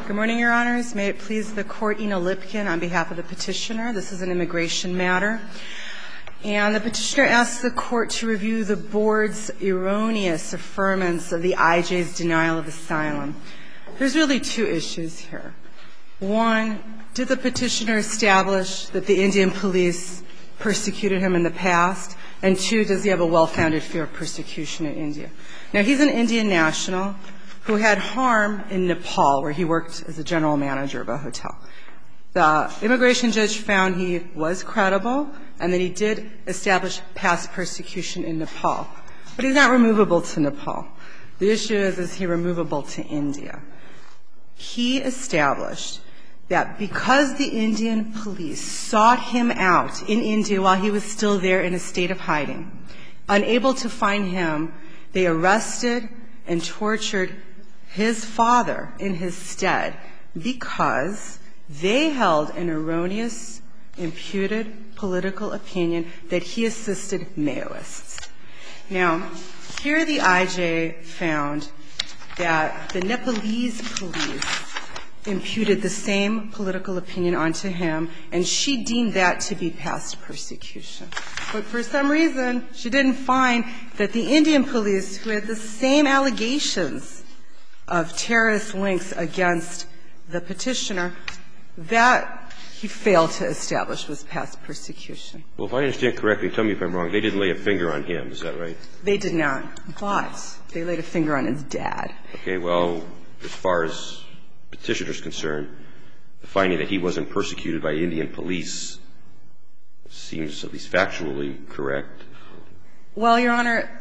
Good morning, Your Honors. May it please the Court, Ina Lipkin on behalf of the petitioner. This is an immigration matter. And the petitioner asks the Court to review the Board's erroneous affirmance of the IJ's denial of asylum. There's really two issues here. One, did the petitioner establish that the Indian police persecuted him in the past? And two, does he have a well-founded fear of persecution in India? Now, he's an Indian national who had harm in Nepal, where he worked as a general manager of a hotel. The immigration judge found he was credible and that he did establish past persecution in Nepal. But he's not removable to Nepal. The issue is he removable to India? He established that because the Indian police sought him out in India while he was still there in a state of hiding, unable to find him, they arrested and tortured his father in his stead because they held an erroneous, imputed political opinion that he assisted Maoists. Now, here the IJ found that the Nepalese police imputed the same political opinion onto him, and she deemed that to be past persecution. But for some reason, she didn't find that the Indian police, who had the same allegations of terrorist links against the petitioner, that he failed to establish was past persecution. Well, if I understand correctly, tell me if I'm wrong, they didn't lay a finger on him, is that right? They did not, but they laid a finger on his dad. Okay, well, as far as petitioner's concerned, the finding that he wasn't persecuted by Indian police seems at least factually correct. Well, Your Honor,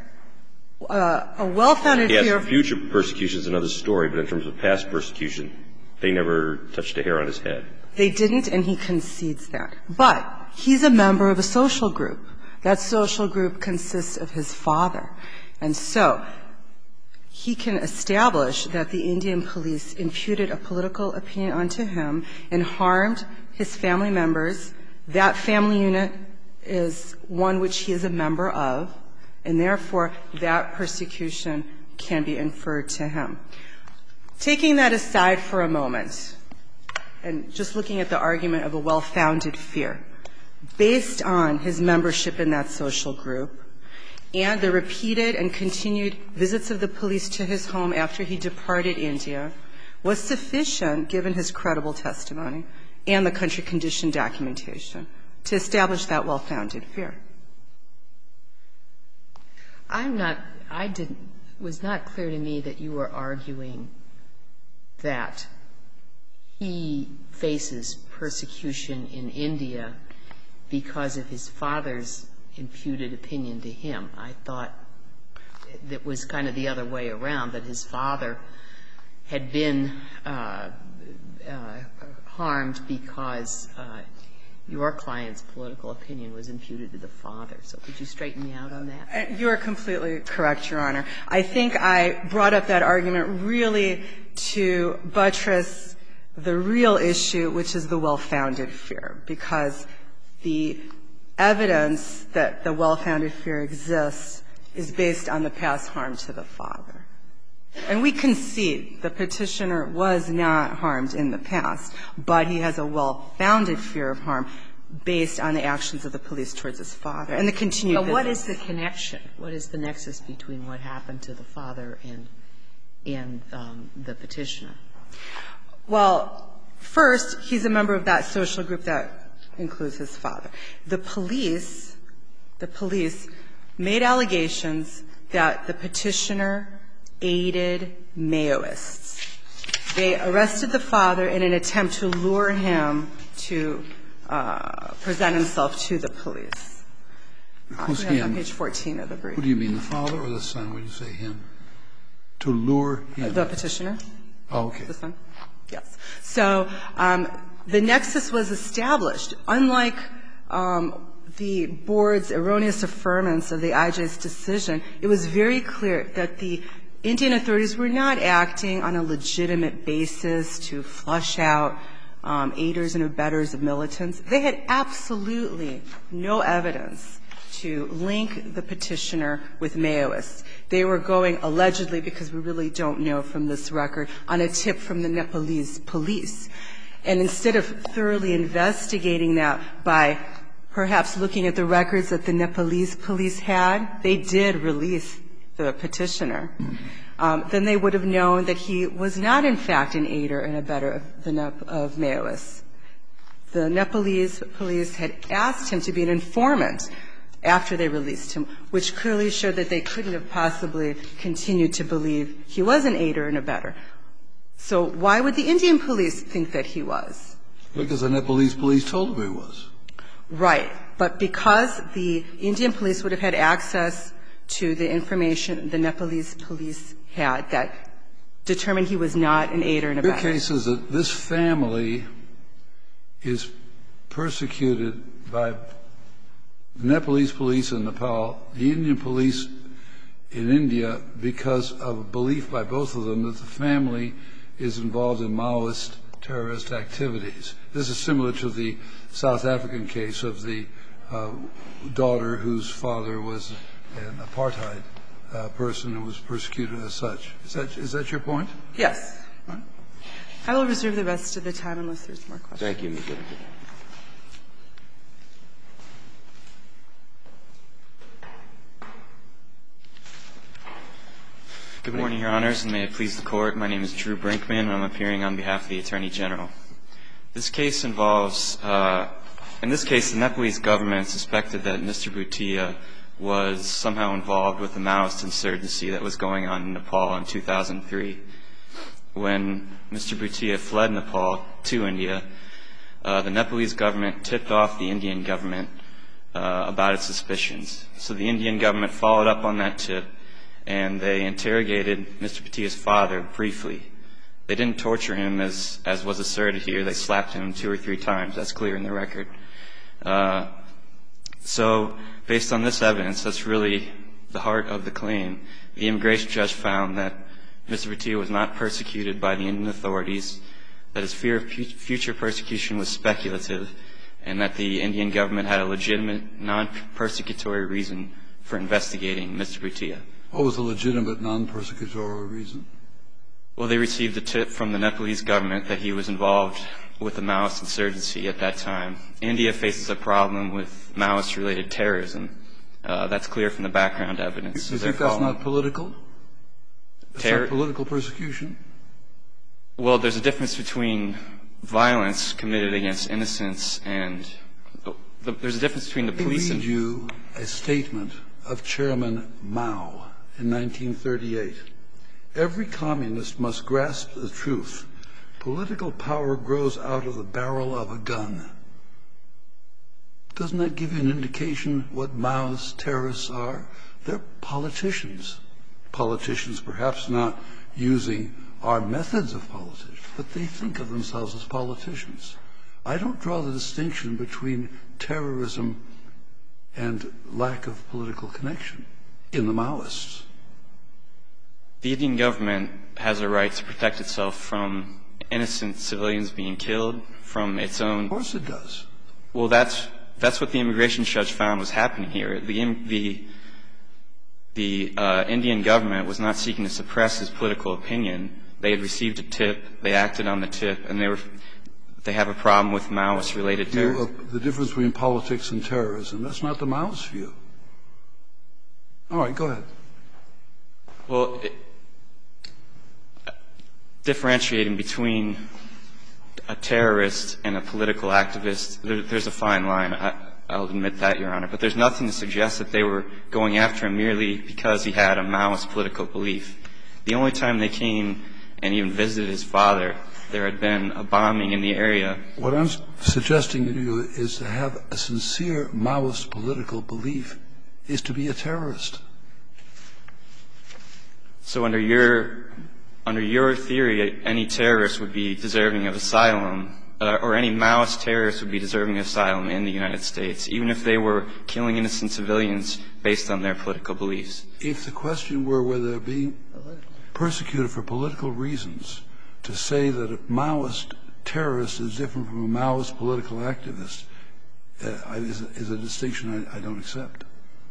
a well-founded fear of future persecution is another story, but in terms of past persecution, they never touched a hair on his head. They didn't, and he concedes that. But he's a member of a social group. That social group consists of his father. And so he can establish that the Indian police imputed a political opinion onto him and harmed his family members. That family unit is one which he is a member of, and therefore that persecution can be inferred to him. Taking that aside for a moment, and just looking at the argument of a well-founded fear, based on his membership in that social group and the repeated and continued visits of the police to his home after he departed India, was sufficient, given his credible testimony and the country condition documentation, to establish that well-founded fear. Was not clear to me that you were arguing that he faces persecution in India because of his father's imputed opinion to him. I thought it was kind of the other way around, that his father had been harmed because your client's political opinion was imputed to the father. So could you straighten me out on that? You are completely correct, Your Honor. I think I brought up that argument really to buttress the real issue, which is the well-founded fear, because the evidence that the well-founded fear exists is based on the past harm to the father. And we concede the petitioner was not harmed in the past, but he has a well-founded fear of harm based on the actions of the police towards his father and the continued visits. But what is the connection? What is the nexus between what happened to the father and the petitioner? Well, first, he's a member of that social group that includes his father. The police made allegations that the petitioner aided Maoists. They arrested the father in an attempt to lure him to present himself to the police. Who's him? On page 14 of the brief. Who do you mean, the father or the son when you say him? To lure him? The petitioner. Oh, okay. The son. Yes. So the nexus was established. Unlike the Board's erroneous affirmance of the IJ's decision, it was very clear that the Indian authorities were not acting on a legitimate basis to flush out aiders and abettors of militants. They had absolutely no evidence to link the petitioner with Maoists. They were going, allegedly, because we really don't know from this record, on a tip from the Nepalese police. And instead of thoroughly investigating that by perhaps looking at the records that the Nepalese police had, they did release the petitioner. Then they would have known that he was not, in fact, an aider and abettor of Maoists. The Nepalese police had asked him to be an informant after they released him, which clearly showed that they couldn't have possibly continued to believe he was an aider and abettor. So why would the Indian police think that he was? Because the Nepalese police told him he was. Right. But because the Indian police would have had access to the information the Nepalese police had that determined he was not an aider and abettor. Your case is that this family is persecuted by the Nepalese police in Nepal, the Indian police in India, because of a belief by both of them that the family is involved in Maoist terrorist activities. This is similar to the South African case of the daughter whose father was an apartheid person and was persecuted as such. Is that your point? Yes. All right. I will reserve the rest of the time unless there's more questions. Thank you, Ms. Whittaker. Good morning, Your Honors, and may it please the Court. My name is Drew Brinkman, and I'm appearing on behalf of the Attorney General. This case involves, in this case, the Nepalese government suspected that Mr. Bhutia was somehow involved with the Maoist insurgency that was going on in Nepal in 2003. When Mr. Bhutia fled Nepal to India, the Nepalese government tipped off the Indian government about its suspicions. So the Indian government followed up on that tip, and they interrogated Mr. Bhutia's father briefly. They didn't torture him, as was asserted here. They slapped him 2 or 3 times. That's clear in the record. So based on this evidence, that's really the heart of the claim. The immigration judge found that Mr. Bhutia was not persecuted by the Indian authorities, that his fear of future persecution was speculative, and that the Indian government had a legitimate non-persecutory reason for investigating Mr. Bhutia. What was the legitimate non-persecutory reason? Well, they received a tip from the Nepalese government that he was involved with the Maoist insurgency at that time. India faces a problem with Maoist-related terrorism. That's clear from the background evidence. You think that's not political? That's not political persecution? Well, there's a difference between violence committed against innocents and there's a difference between the police and... Let me read you a statement of Chairman Mao in 1938. Every communist must grasp the truth. Political power grows out of the barrel of a gun. Doesn't that give you an indication what Mao's terrorists are? They're politicians. Politicians perhaps not using our methods of politics, but they think of themselves as politicians. I don't draw the distinction between terrorism and lack of political connection in the Maoists. The Indian government has a right to protect itself from innocent civilians being killed, from its own... Of course it does. Well, that's what the immigration judge found was happening here. The Indian government was not seeking to suppress his political opinion. They had received a tip, they acted on the tip, and they have a problem with Maoist-related terrorism. The difference between politics and terrorism, that's not the Maoist view. All right, go ahead. Well, differentiating between a terrorist and a political activist, there's a fine line. I'll admit that, Your Honor. But there's nothing to suggest that they were going after him merely because he had a Maoist political belief. The only time they came and even visited his father, there had been a bombing in the area. What I'm suggesting to you is to have a sincere Maoist political belief is to be a terrorist. So under your theory, any terrorist would be deserving of asylum, or any Maoist terrorist would be deserving of asylum in the United States, even if they were killing innocent civilians based on their political beliefs. If the question were whether they're being persecuted for political reasons, to say that a Maoist terrorist is different from a Maoist political activist is a distinction I don't accept.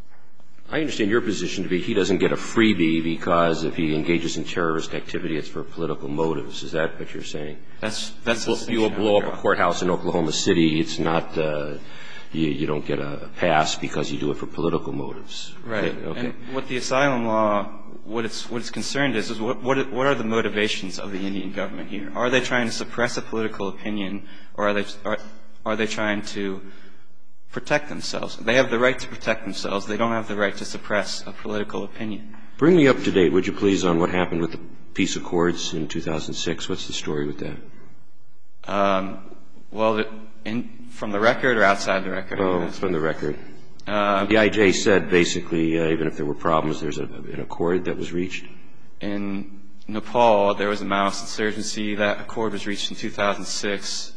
I understand your position to be he doesn't get a freebie because if he engages in terrorist activity, it's for political motives. Is that what you're saying? That's you will blow up a courthouse in Oklahoma City. It's not you don't get a pass because you do it for political motives. Right. Okay. And what the asylum law, what it's concerned is what are the motivations of the Indian government here? Are they trying to suppress a political opinion, or are they trying to protect themselves? They have the right to protect themselves. They don't have the right to suppress a political opinion. Bring me up to date, would you please, on what happened with the peace accords in 2006? What's the story with that? Well, from the record or outside the record? Oh, from the record. The IJ said basically even if there were problems, there's an accord that was reached. In Nepal, there was a Maoist insurgency. That accord was reached in 2006.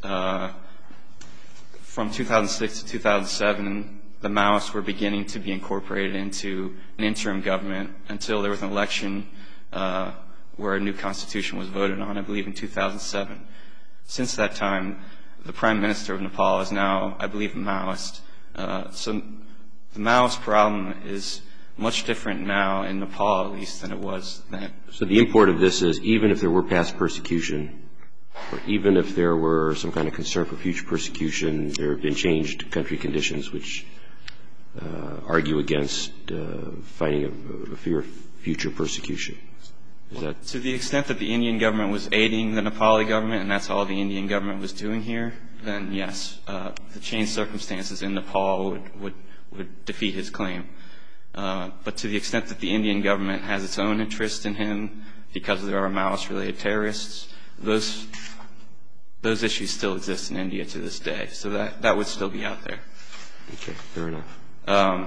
From 2006 to 2007, the Maoists were beginning to be incorporated into an interim government until there was an election where a new constitution was voted on, I believe, in 2007. Since that time, the Prime Minister of Nepal is now, I believe, a Maoist. So the Maoist problem is much different now in Nepal, at least, than it was then. So the import of this is even if there were past persecution, or even if there were some kind of concern for future persecution, there have been changed country conditions which argue against fighting a fear of future persecution. Is that? To the extent that the Indian government was aiding the Nepali government, and that's all the Indian government was doing here, then yes, the changed circumstances in Nepal would defeat his claim. But to the extent that the Indian government has its own interest in him because there are Maoist-related terrorists, those issues still exist in India to this day. So that would still be out there. Okay, fair enough.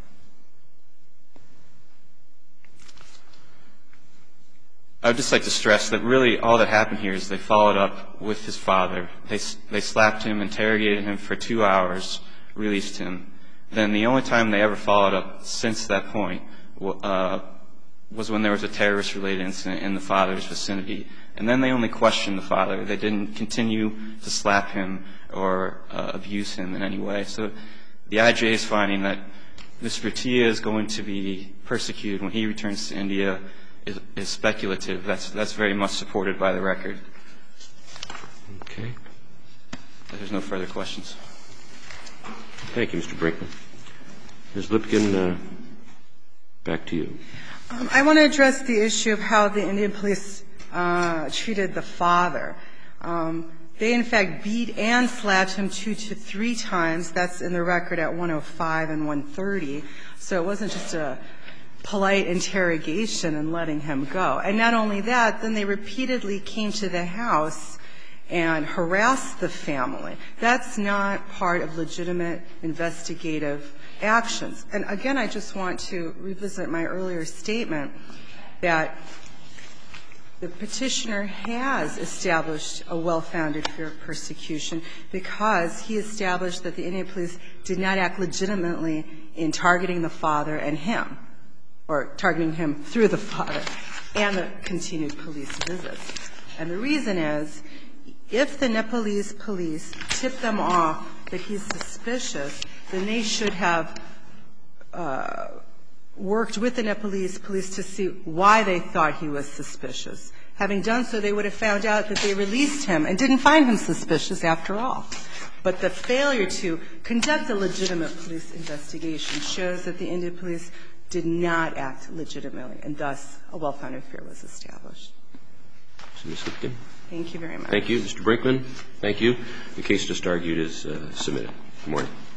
I would just like to stress that really all that happened here is they followed up with his father. They slapped him, interrogated him for 2 hours, released him. Then the only time they ever followed up since that point was when there was a terrorist-related incident in the father's vicinity. And then they only questioned the father. They didn't continue to slap him or abuse him in any way. So the IJ is finding that Mr. Bhatia is going to be persecuted when he returns to India is speculative. That's very much supported by the record. Okay. If there's no further questions. Thank you, Mr. Brinkman. Ms. Lipkin, back to you. I want to address the issue of how the Indian police treated the father. They, in fact, beat and slapped him 2 to 3 times. That's in the record at 105 and 130. So it wasn't just a polite interrogation and letting him go. And not only that, then they repeatedly came to the house and harassed the family. That's not part of legitimate investigative actions. And again, I just want to revisit my earlier statement that the petitioner has established a well-founded fear of persecution because he established that the Indian police did not act legitimately in targeting the father and him, or targeting him through the father, and the continued police visits. And the reason is, if the Nepalese police tip them off that he's suspicious, then they should have worked with the Nepalese police to see why they thought he was suspicious. Having done so, they would have found out that they released him and didn't find him suspicious after all. But the failure to conduct a legitimate police investigation shows that the Indian police did not act legitimately, and thus a well-founded fear was established. Ms. Lipkin. Thank you very much. Thank you. Mr. Brinkman, thank you. The case just argued is submitted. Good morning.